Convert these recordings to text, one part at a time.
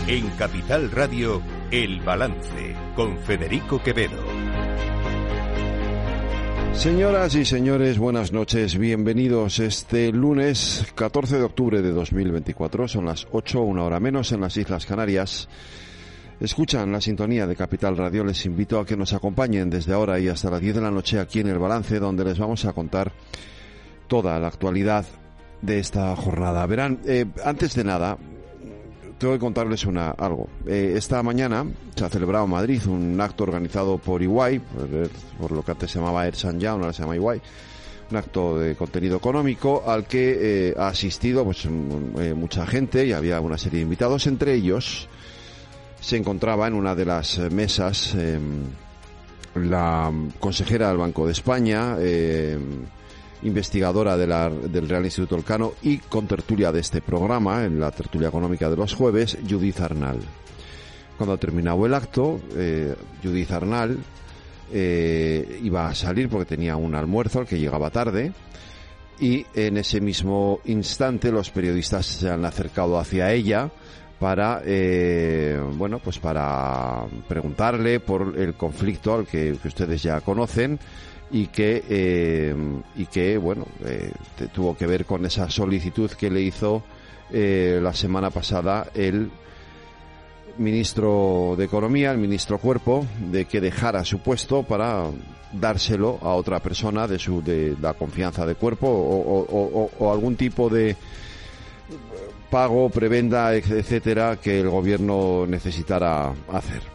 En Capital Radio, El Balance, con Federico Quevedo. Señoras y señores, buenas noches, bienvenidos este lunes 14 de octubre de 2024, son las 8, una hora menos en las Islas Canarias. Escuchan la sintonía de Capital Radio, les invito a que nos acompañen desde ahora y hasta las 10 de la noche aquí en El Balance, donde les vamos a contar toda la actualidad de esta jornada. Verán, antes de nada, tengo que contarles algo. Esta mañana se ha celebrado en Madrid un acto organizado por EY, por lo que antes se llamaba Ernst & Young, ahora se llama EY, un acto de contenido económico al que ha asistido mucha gente y había una serie de invitados. Entre ellos se encontraba en una de las mesas la consejera del Banco de España, investigadora del Real Instituto Elcano y contertulia de este programa, en la tertulia económica de los jueves, Judith Arnal. Cuando terminado el acto, Judith Arnal iba a salir porque tenía un almuerzo al que llegaba tarde, y en ese mismo instante los periodistas se han acercado hacia ella para para preguntarle por el conflicto al que ustedes ya conocen y que tuvo que ver con esa solicitud que le hizo la semana pasada el ministro de Economía, el ministro Cuerpo, de que dejara su puesto para dárselo a otra persona de la confianza de Cuerpo o algún tipo de pago, prebenda, etcétera, que el gobierno necesitara hacer.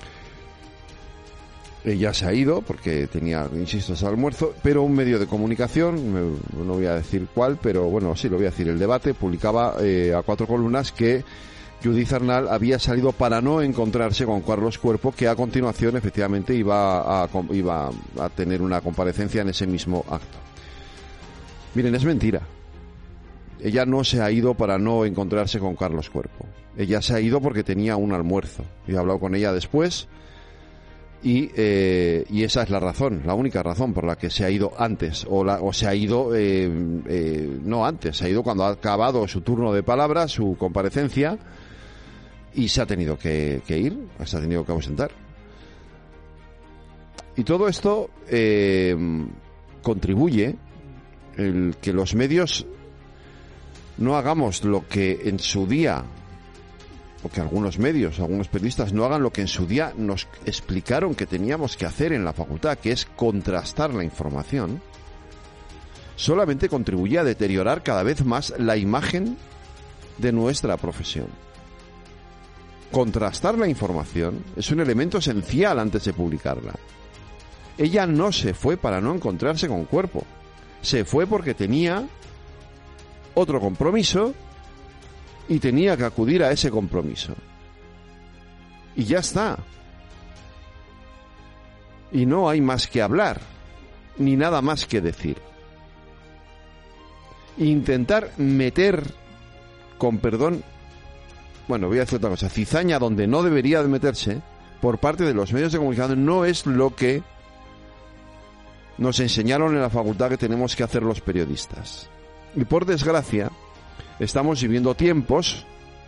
Ella se ha ido porque tenía, insisto, ese almuerzo, pero un medio de comunicación, no voy a decir cuál, pero bueno, sí lo voy a decir, El Debate, publicaba a 4 columnas que Judith Arnal había salido para no encontrarse con Carlos Cuerpo, que a continuación efectivamente iba a tener una comparecencia en ese mismo acto. Miren, es mentira. Ella no se ha ido para no encontrarse con Carlos Cuerpo. Ella se ha ido porque tenía un almuerzo. Yo he hablado con ella después y esa es la razón, la única razón por la que se ha ido antes, o se ha ido no antes, se ha ido cuando ha acabado su turno de palabra, su comparecencia, y se ha tenido que ir, se ha tenido que ausentar. Y todo esto contribuye el que los medios no hagamos lo que en su día, o que algunos medios, algunos periodistas no hagan lo que en su día nos explicaron que teníamos que hacer en la facultad, que es contrastar la información, solamente contribuye a deteriorar cada vez más la imagen de nuestra profesión. Contrastar la información es un elemento esencial antes de publicarla. Ella no se fue para no encontrarse con Cuerpo, se fue porque tenía otro compromiso y tenía que acudir a ese compromiso. Y ya está. Y no hay más que hablar, ni nada más que decir. Intentar meter, con perdón, bueno, voy a decir otra cosa, cizaña donde no debería de meterse por parte de los medios de comunicación no es lo que nos enseñaron en la facultad que tenemos que hacer los periodistas. Y por desgracia, estamos viviendo tiempos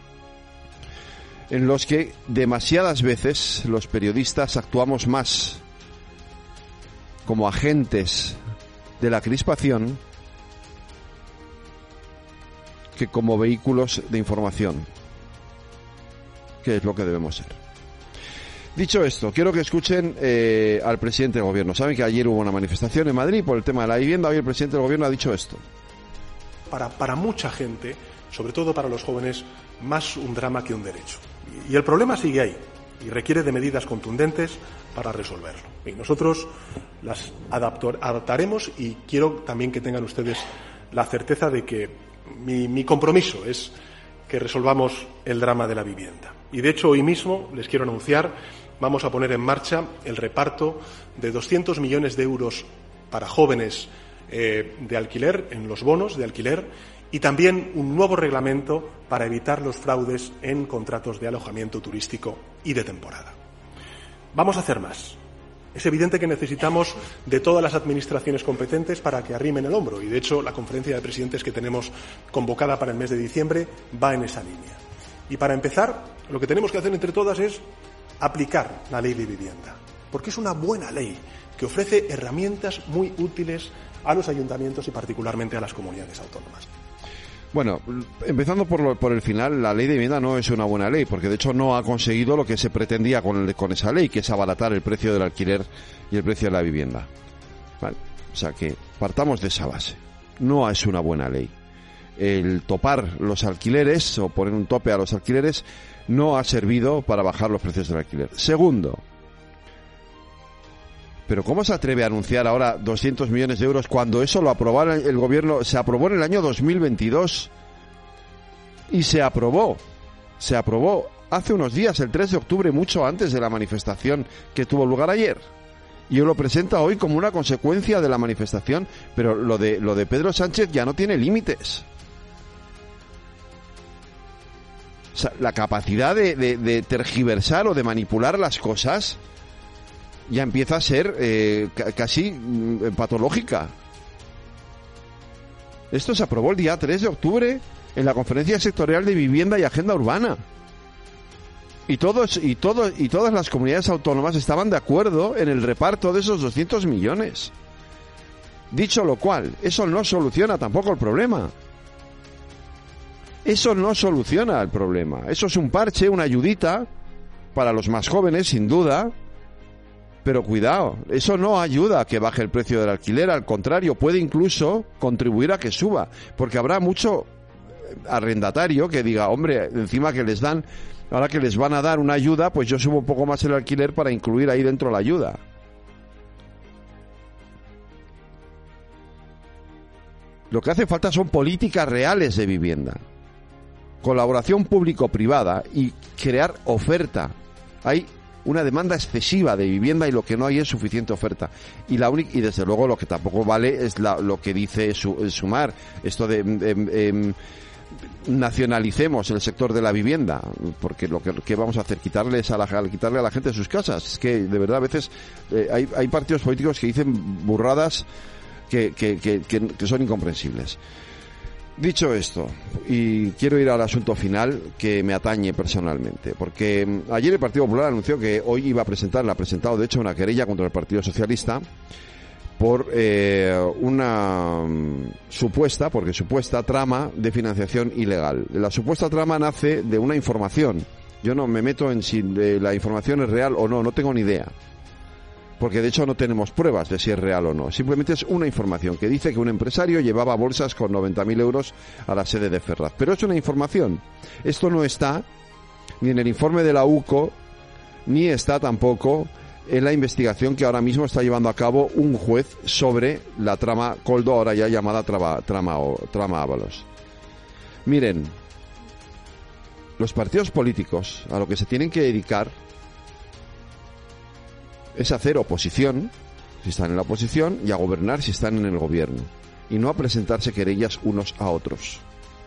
en los que demasiadas veces los periodistas actuamos más como agentes de la crispación que como vehículos de información, que es lo que debemos ser. Dicho esto, quiero que escuchen al presidente del gobierno. Saben que ayer hubo una manifestación en Madrid por el tema de la vivienda. Hoy el presidente del gobierno ha dicho esto. Para mucha gente, sobre todo para los jóvenes, más un drama que un derecho. Y el problema sigue ahí y requiere de medidas contundentes para resolverlo. Y nosotros las adaptaremos y quiero también que tengan ustedes la certeza de que mi compromiso es que resolvamos el drama de la vivienda. Y de hecho hoy mismo les quiero anunciar, vamos a poner en marcha el reparto de 200 millones de euros para jóvenes de alquiler, en los bonos de alquiler, y también un nuevo reglamento para evitar los fraudes en contratos de alojamiento turístico y de temporada. Vamos a hacer más. Es evidente que necesitamos de todas las administraciones competentes para que arrimen el hombro, y de hecho la conferencia de presidentes que tenemos convocada para el mes de diciembre va en esa línea. Y para empezar, Lo que tenemos que hacer entre todas es aplicar la ley de vivienda, porque es una buena ley que ofrece herramientas muy útiles a los ayuntamientos y particularmente a las comunidades autónomas. Bueno, empezando por el final, la ley de vivienda no es una buena ley, porque de hecho no ha conseguido lo que se pretendía con esa ley, que es abaratar el precio del alquiler y el precio de la vivienda. Vale. O sea que partamos de esa base. No es una buena ley. El topar los alquileres o poner un tope a los alquileres no ha servido para bajar los precios del alquiler. Segundo, ¿pero cómo se atreve a anunciar ahora 200 millones de euros cuando eso lo aprobó el gobierno? Se aprobó en el año 2022 y se aprobó hace unos días, el 3 de octubre, mucho antes de la manifestación que tuvo lugar ayer. Y lo presenta hoy como una consecuencia de la manifestación, pero lo de Pedro Sánchez ya no tiene límites. O sea, la capacidad de tergiversar o de manipular las cosas ya empieza a ser casi patológica. Esto se aprobó el día 3 de octubre en la Conferencia Sectorial de Vivienda y Agenda Urbana. Y todas las comunidades autónomas estaban de acuerdo en el reparto de esos 200 millones. Dicho lo cual, eso no soluciona tampoco el problema. Eso no soluciona el problema. Eso es un parche, una ayudita para los más jóvenes, sin duda. Pero cuidado, eso no ayuda a que baje el precio del alquiler, al contrario, puede incluso contribuir a que suba, porque habrá mucho arrendatario que diga, hombre, encima que les dan, ahora que les van a dar una ayuda, pues yo subo un poco más el alquiler para incluir ahí dentro la ayuda. Lo que hace falta son políticas reales de vivienda, colaboración público-privada y crear oferta. Hay una demanda excesiva de vivienda y lo que no hay es suficiente oferta. Y desde luego lo que tampoco vale es lo que dice Sumar, esto de nacionalicemos el sector de la vivienda, porque lo que vamos a hacer, quitarle a la gente sus casas. Es que de verdad a veces hay partidos políticos que dicen burradas que son incomprensibles. Dicho esto, y quiero ir al asunto final que me atañe personalmente, porque ayer el Partido Popular anunció que hoy iba a presentar, le ha presentado de hecho una querella contra el Partido Socialista por una supuesta trama de financiación ilegal. La supuesta trama nace de una información. Yo no me meto en si la información es real o no tengo ni idea. Porque de hecho no tenemos pruebas de si es real o no. Simplemente es una información que dice que un empresario llevaba bolsas con 90.000 euros a la sede de Ferraz. Pero es una información. Esto no está ni en el informe de la UCO, ni está tampoco en la investigación que ahora mismo está llevando a cabo un juez sobre la trama Koldo, ahora ya llamada trama Ábalos. Miren, los partidos políticos a lo que se tienen que dedicar es hacer oposición, si están en la oposición, y a gobernar si están en el gobierno. Y no a presentarse querellas unos a otros.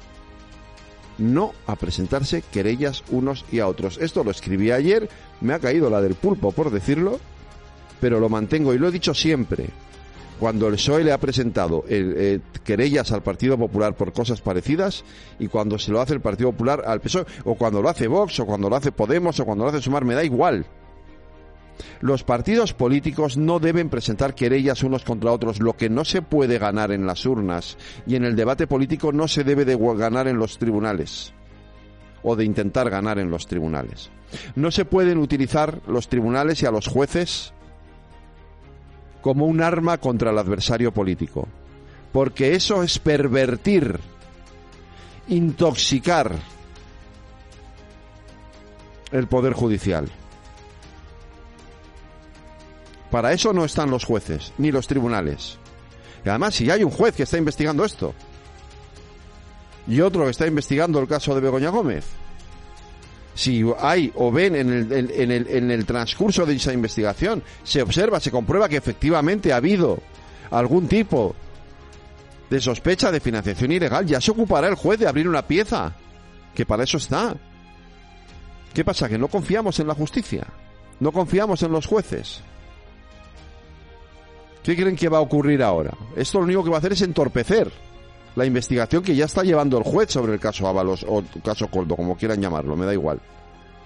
No a presentarse querellas unos y a otros. Esto lo escribí ayer, me ha caído la del pulpo por decirlo, pero lo mantengo y lo he dicho siempre. Cuando el PSOE le ha presentado querellas al Partido Popular por cosas parecidas, y cuando se lo hace el Partido Popular al PSOE, o cuando lo hace Vox, o cuando lo hace Podemos, o cuando lo hace Sumar, me da igual. Los partidos políticos no deben presentar querellas unos contra otros. Lo que no se puede ganar en las urnas y en el debate político no se debe de ganar en los tribunales, o de intentar ganar en los tribunales. No se pueden utilizar los tribunales y a los jueces como un arma contra el adversario político, porque eso es pervertir, intoxicar el poder judicial. Para eso no están los jueces, ni los tribunales. Y además, si hay un juez que está investigando esto, y otro que está investigando el caso de Begoña Gómez, si hay o ven en el transcurso de esa investigación, se observa, se comprueba que efectivamente ha habido algún tipo de sospecha de financiación ilegal, ya se ocupará el juez de abrir una pieza, que para eso está. ¿Qué pasa? ¿Que no confiamos en la justicia? ¿No confiamos en los jueces? ¿Qué creen que va a ocurrir ahora? Esto lo único que va a hacer es entorpecer la investigación que ya está llevando el juez sobre el caso Ábalos o el caso Koldo, como quieran llamarlo, me da igual.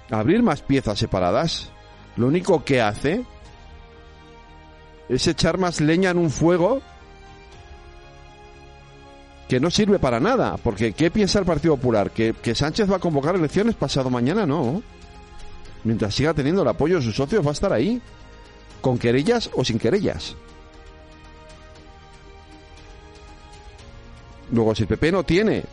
abrir más piezas separadas, lo único que hace es echar más leña en un fuego que no sirve para nada. Porque ¿qué piensa el Partido Popular? ¿Que Sánchez va a convocar elecciones pasado mañana? No. Mientras siga teniendo el apoyo de sus socios va a estar ahí, con querellas o sin querellas. Luego, si el PP no tiene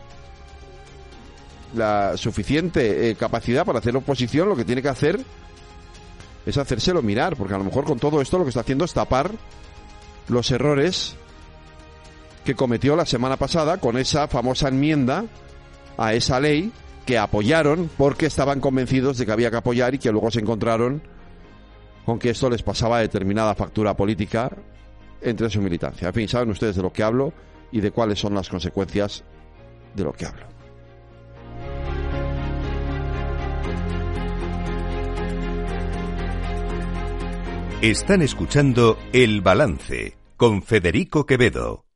la suficiente capacidad para hacer oposición, lo que tiene que hacer es hacérselo mirar, porque a lo mejor con todo esto lo que está haciendo es tapar los errores que cometió la semana pasada con esa famosa enmienda a esa ley que apoyaron porque estaban convencidos de que había que apoyar y que luego se encontraron con que esto les pasaba determinada factura política entre su militancia. En fin, saben ustedes de lo que hablo y de cuáles son las consecuencias de lo que hablo. Están escuchando El Balance con Federico Quevedo.